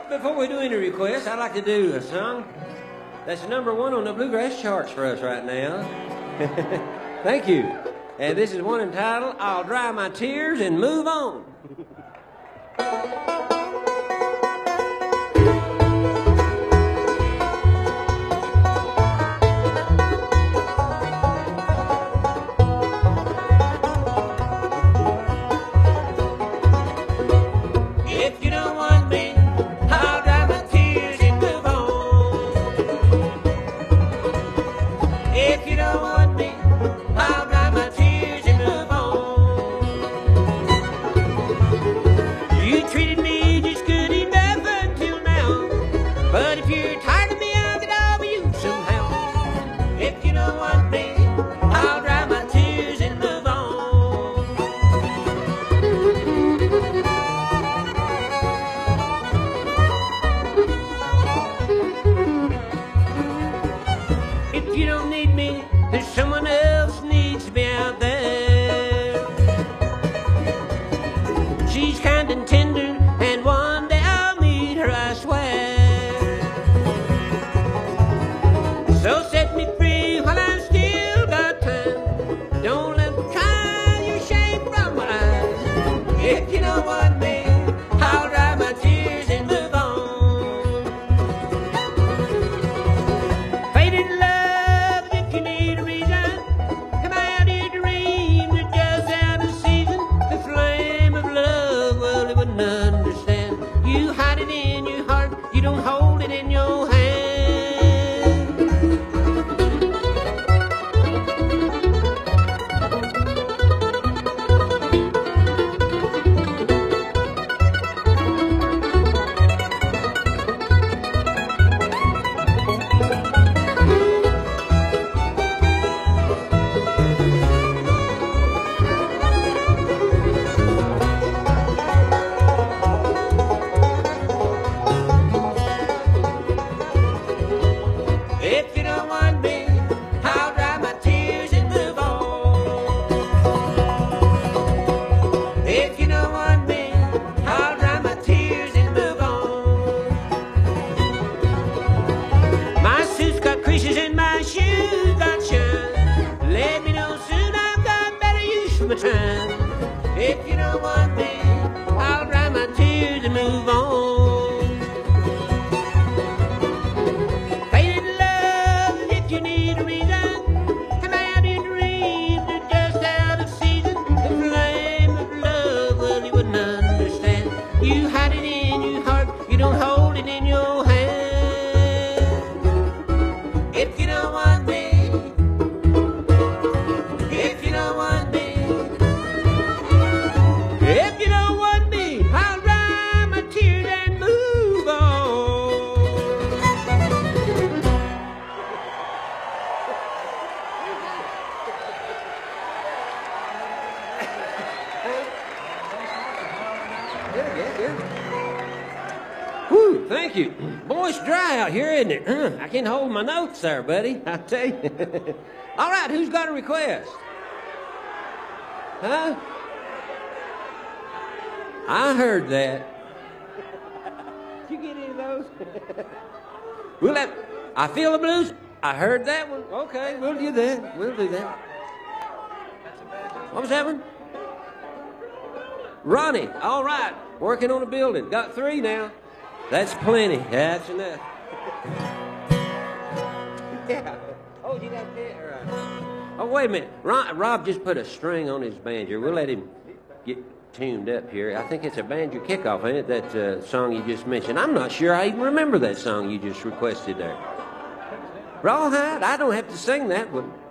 Before we do any requests, I'd like to do a song that's #1 on the bluegrass charts for us right now. Thank you. And this is one entitled, I'll Dry My Tears and Move On. If you don't want me, I'll dry my tears and move on. If you don't want me, I'll dry my tears and move on. You treated me just good enough until now, but if you're tired of me, I'll get over you somehow. If you don't want me, I'll dry my tears and move on. If you don't need me, there's someone else needs to be out there. She's kind and tender, and one day I'll meet her, I swear. So set me free while I've still got time. Don't let me cry your shame from my eyes. If you don't want me, I'll dry my tears and move on. Faded love, if you need a reason, come out here, dream, you're just out of season. The flame of love, well, it wouldn't understand. You hide it in your heart, you don't hold it in your hand. If you don't want me, I'll dry my tears and move on. If you don't want me, I'll dry my tears and move on. My suit's got creases and my shoes got shine. Let me know soon, I've got better use for my time. If you don't want me, I'll dry my tears and move on. Faded love, if you need a reason, come out and dream, you're just out of season. The flame of love, well, you wouldn't understand. You hide it in your heart, you don't hold it in your hand. If you don't want me, if you don't want me, if you don't want me, I'll dry my tears and move on. Yeah. Whew, thank you. Boy, it's dry out here, isn't it? I can't hold my notes there, buddy, I tell you. All right, who's got a request? Huh? I heard that. Did you get any of those? We'll have, I Feel the Blues. I heard that one. Okay, we'll do that. We'll do that. What was that one? Ronnie. All right. Working on a building. Got 3 now. That's plenty. That's enough. Yeah. Oh, you got that? All right. Oh, wait a minute. Rob just put a string on his banjo. We'll let him get tuned up here. I think it's a banjo kickoff, ain't it? That song you just mentioned. I'm not sure I even remember that song you just requested there. Rawhide? I don't have to sing that one.